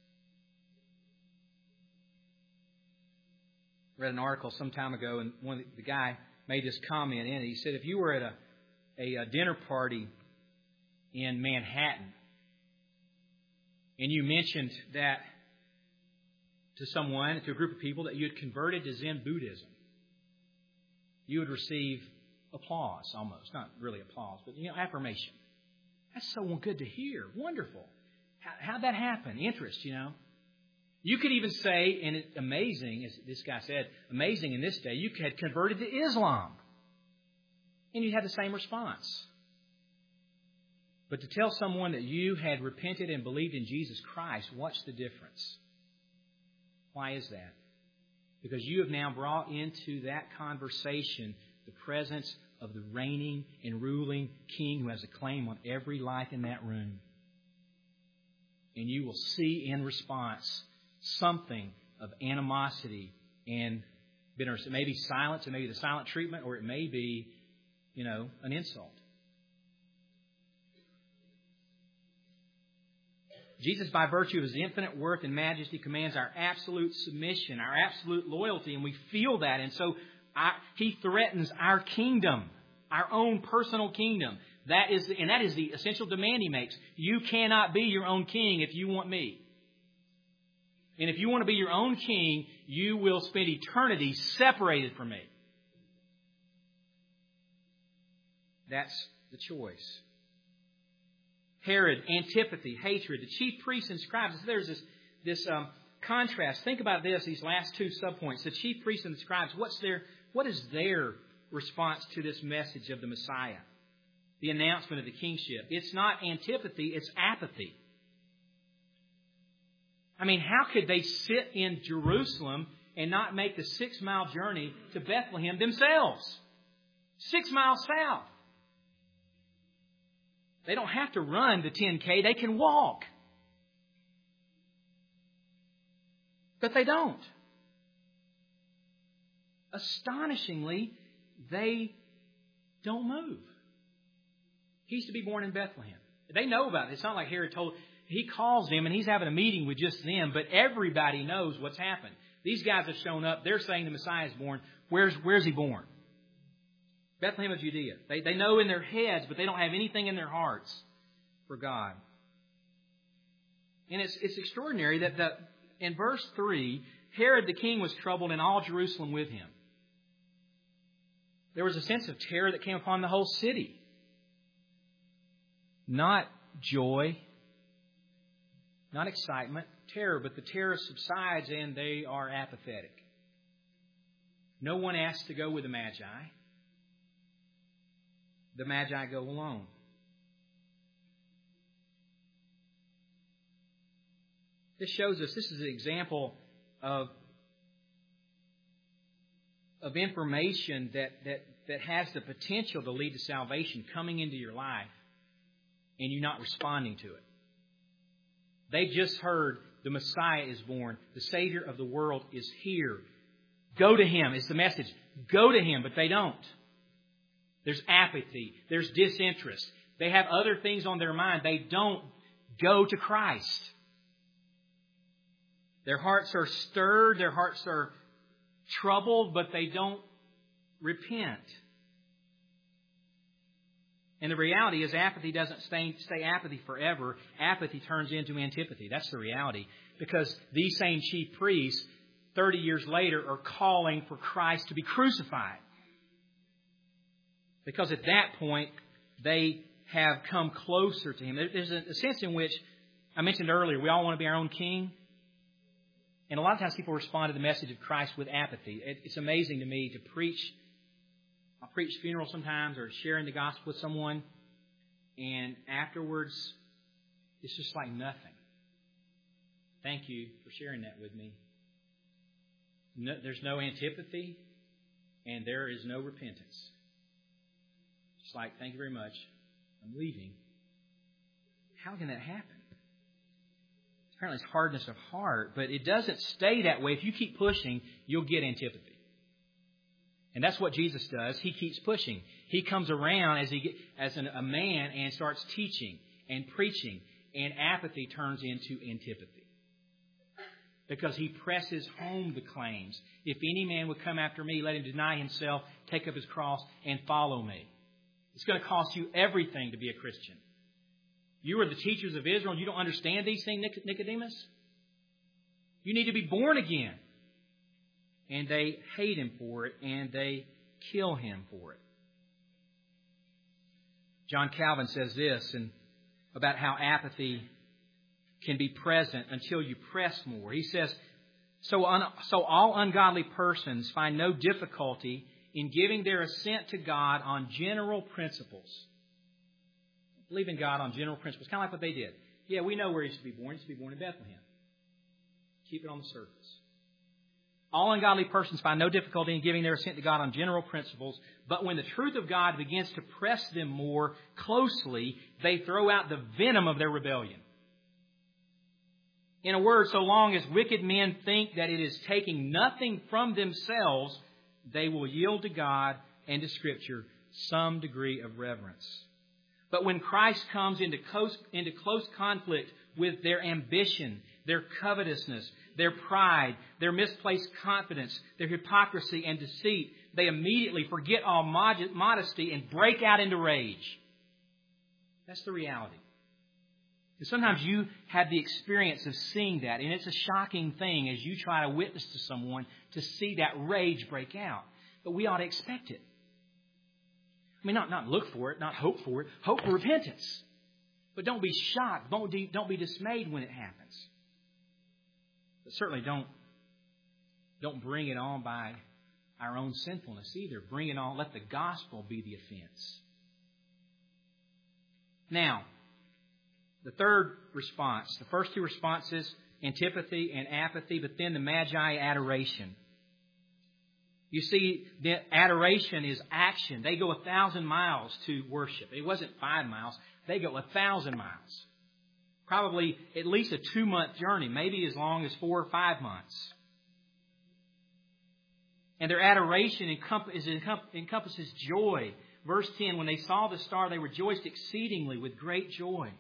I read an article some time ago, and the guy made this comment in it. He said, if you were at a dinner party in Manhattan, and you mentioned that to someone, to a group of people, that you had converted to Zen Buddhism, you would receive applause, almost. Not really applause, but affirmation. That's so good to hear. Wonderful. How'd that happen? Interest, You could even say, and it's amazing, as this guy said, amazing in this day, you had converted to Islam. And you had the same response. But to tell someone that you had repented and believed in Jesus Christ, what's the difference? Why is that? Because you have now brought into that conversation the presence of the reigning and ruling King who has a claim on every life in that room. And you will see in response something of animosity and bitterness. It may be silence, it may be the silent treatment, or it may be, an insult. Jesus, by virtue of His infinite worth and majesty, commands our absolute submission, our absolute loyalty, and we feel that. And so He threatens our kingdom, our own personal kingdom. That is the essential demand He makes. You cannot be your own king if you want me. And if you want to be your own king, you will spend eternity separated from me. That's the choice. Herod, antipathy, hatred, the chief priests and scribes. There's this contrast. Think about this, these last two subpoints. The chief priests and the scribes, what is their response to this message of the Messiah? The announcement of the kingship. It's not antipathy, it's apathy. I mean, how could they sit in Jerusalem and not make the 6-mile journey to Bethlehem themselves? 6 miles south. They don't have to run the 10K. They can walk. But they don't. Astonishingly, they don't move. He's to be born in Bethlehem. They know about it. It's not like Herod told. He calls them and he's having a meeting with just them, but everybody knows what's happened. These guys have shown up. They're saying the Messiah is born. Where's He born? Bethlehem of Judea. They know in their heads, but they don't have anything in their hearts for God. And it's extraordinary that in verse 3, Herod the king was troubled and all Jerusalem with him. There was a sense of terror that came upon the whole city. Not joy, not excitement, terror, but the terror subsides and they are apathetic. No one asks to go with the Magi. The Magi go alone. This shows us, this is an example of information that has the potential to lead to salvation coming into your life and you not responding to it. They just heard the Messiah is born. The Savior of the world is here. Go to Him is the message. Go to Him, but they don't. There's apathy. There's disinterest. They have other things on their mind. They don't go to Christ. Their hearts are stirred. Their hearts are troubled, but they don't repent. And the reality is apathy doesn't stay apathy forever. Apathy turns into antipathy. That's the reality. Because these same chief priests, 30 years later, are calling for Christ to be crucified. Because at that point, they have come closer to Him. There's a sense in which, I mentioned earlier, we all want to be our own king. And a lot of times people respond to the message of Christ with apathy. It's amazing to me to preach. I'll preach funerals sometimes or sharing the gospel with someone. And afterwards, it's just like nothing. thank you for sharing that with me. No, there's no antipathy, and there is no repentance. Just like, thank you very much, I'm leaving. How can that happen? Apparently it's hardness of heart, but it doesn't stay that way. If you keep pushing, you'll get antipathy. And that's what Jesus does. He keeps pushing. He comes around as a man and starts teaching and preaching, and apathy turns into antipathy. Because he presses home the claims. If any man would come after me, let him deny himself, take up his cross, and follow me. It's going to cost you everything to be a Christian. You are the teachers of Israel, and you don't understand these things, Nicodemus? You need to be born again. And they hate him for it, and they kill him for it. John Calvin says this about how apathy can be present until you press more. He says, so all ungodly persons find no difficulty in giving their assent to God on general principles. Believe in God on general principles. Kind of like what they did. Yeah, we know where he should be born. He should be born in Bethlehem. Keep it on the surface. All ungodly persons find no difficulty in giving their assent to God on general principles, but when the truth of God begins to press them more closely, they throw out the venom of their rebellion. In a word, so long as wicked men think that it is taking nothing from themselves, they will yield to God and to Scripture some degree of reverence. But when Christ comes into close conflict with their ambition, their covetousness, their pride, their misplaced confidence, their hypocrisy and deceit, they immediately forget all modesty and break out into rage. That's the reality. And sometimes you have the experience of seeing that, and it's a shocking thing as you try to witness to someone to see that rage break out. But we ought to expect it. I mean, not look for it, not hope for it. Hope for repentance. But don't be shocked. Don't be dismayed when it happens. But certainly don't bring it on by our own sinfulness either. Bring it on. Let the gospel be the offense. Now, the third response. The first two responses, antipathy and apathy, but then the Magi adoration. You see, the adoration is action. They go 1,000 miles to worship. It wasn't 5 miles. They go 1,000 miles. Probably at least a 2-month journey, maybe as long as 4 or 5 months. And their adoration encompasses joy. Verse 10, when they saw the star, they rejoiced exceedingly with great joy.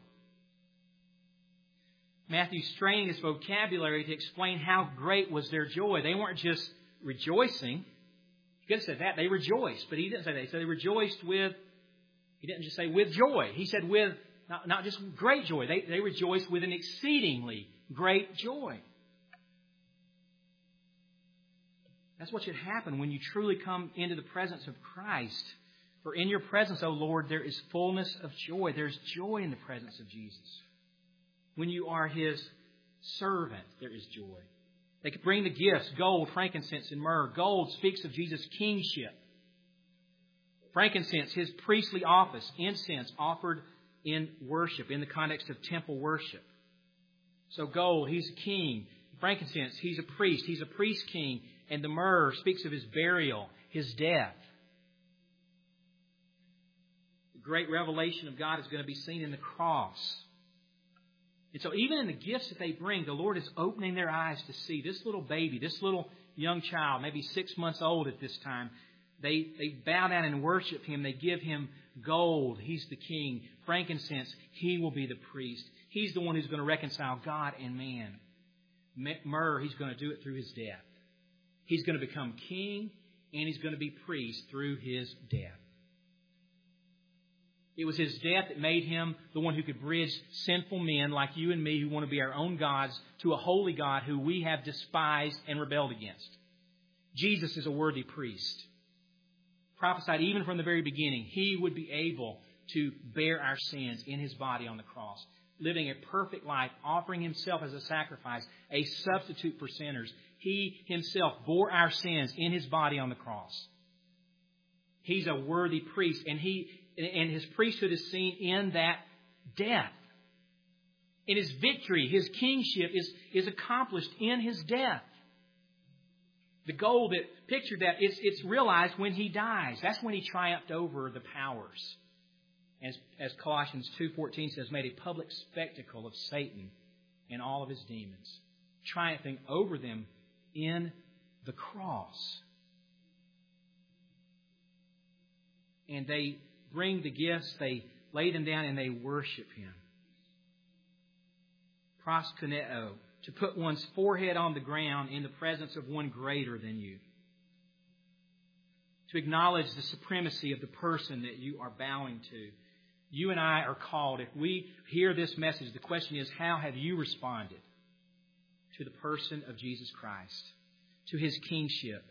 Matthew's straining his vocabulary to explain how great was their joy. They weren't just rejoicing. He could have said that. They rejoiced. But he didn't say that. He said they rejoiced with, he didn't just say with joy. He said with, not just great joy. They rejoiced with an exceedingly great joy. That's what should happen when you truly come into the presence of Christ. For in your presence, O Lord, there is fullness of joy. There's joy in the presence of Jesus. When you are His servant, there is joy. They could bring the gifts, gold, frankincense, and myrrh. Gold speaks of Jesus' kingship. Frankincense, His priestly office. Incense offered in worship, in the context of temple worship. So gold, He's a king. Frankincense, He's a priest. He's a priest king. And the myrrh speaks of His burial, His death. The great revelation of God is going to be seen in the cross. And so even in the gifts that they bring, the Lord is opening their eyes to see this little baby, this little young child, maybe 6 months old at this time. They bow down and worship Him. They give Him gold. He's the king. Frankincense, He will be the priest. He's the one who's going to reconcile God and man. Myrrh, He's going to do it through His death. He's going to become king and He's going to be priest through His death. It was His death that made Him the one who could bridge sinful men like you and me who want to be our own gods to a holy God who we have despised and rebelled against. Jesus is a worthy priest. Prophesied even from the very beginning, He would be able to bear our sins in His body on the cross, living a perfect life, offering Himself as a sacrifice, a substitute for sinners. He Himself bore our sins in His body on the cross. He's a worthy priest, and His priesthood is seen in that death. In His victory, His kingship is accomplished in His death. The goal that pictured that, it's realized when He dies. That's when He triumphed over the powers. As Colossians 2:14 says, made a public spectacle of Satan and all of his demons, triumphing over them in the cross. And they bring the gifts, they lay them down, and they worship Him. Proskuneo, to put one's forehead on the ground in the presence of one greater than you. To acknowledge the supremacy of the person that you are bowing to. You and I are called, if we hear this message, the question is, how have you responded to the person of Jesus Christ, to His kingship?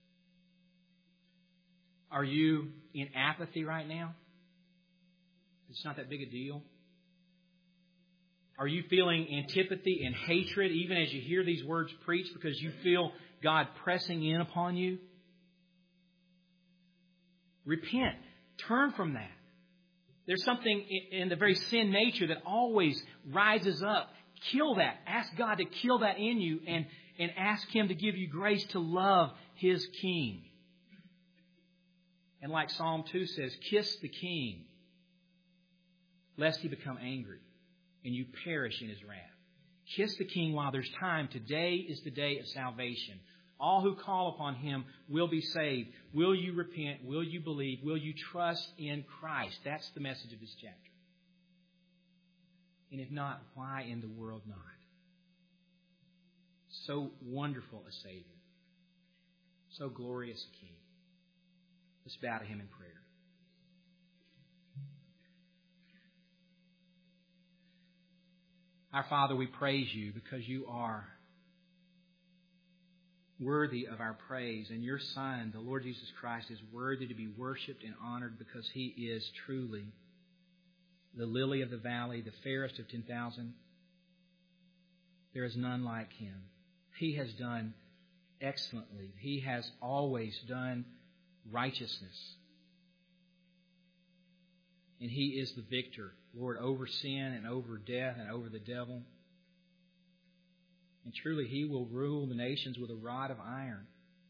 Are you in apathy right now? It's not that big a deal. Are you feeling antipathy and hatred even as you hear these words preached because you feel God pressing in upon you? Repent. Turn from that. There's something in the very sin nature that always rises up. Kill that. Ask God to kill that in you and ask Him to give you grace to love His King. And like Psalm 2 says, kiss the King, lest He become angry and you perish in His wrath. Kiss the King while there's time. Today is the day of salvation. All who call upon Him will be saved. Will you repent? Will you believe? Will you trust in Christ? That's the message of this chapter. And if not, why in the world not? So wonderful a Savior. So glorious a King. Let's bow to Him in prayer. Our Father, we praise You because You are worthy of our praise. And Your Son, the Lord Jesus Christ, is worthy to be worshipped and honored because He is truly the lily of the valley, the fairest of 10,000. There is none like Him. He has done excellently. He has always done righteousness. And He is the victor, Lord, over sin and over death and over the devil. And truly, He will rule the nations with a rod of iron.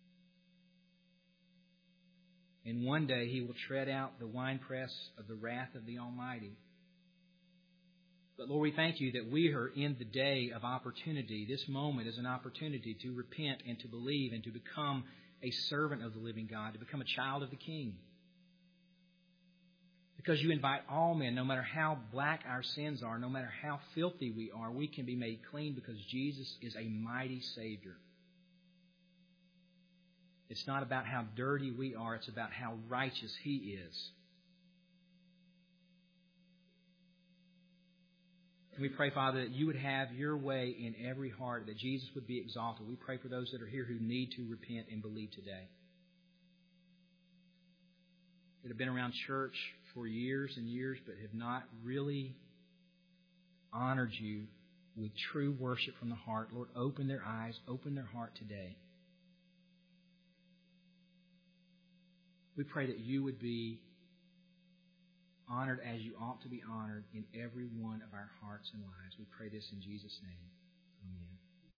And one day He will tread out the winepress of the wrath of the Almighty. But Lord, we thank You that we are in the day of opportunity. This moment is an opportunity to repent and to believe and to become a servant of the living God, to become a child of the King. Because You invite all men, no matter how black our sins are, no matter how filthy we are, we can be made clean because Jesus is a mighty Savior. It's not about how dirty we are, it's about how righteous He is. And we pray, Father, that You would have Your way in every heart, that Jesus would be exalted. We pray for those that are here who need to repent and believe today. That have been around church for years and years, but have not really honored You with true worship from the heart. Lord, open their eyes, open their heart today. We pray that You would be honored as You ought to be honored in every one of our hearts and lives. We pray this in Jesus' name.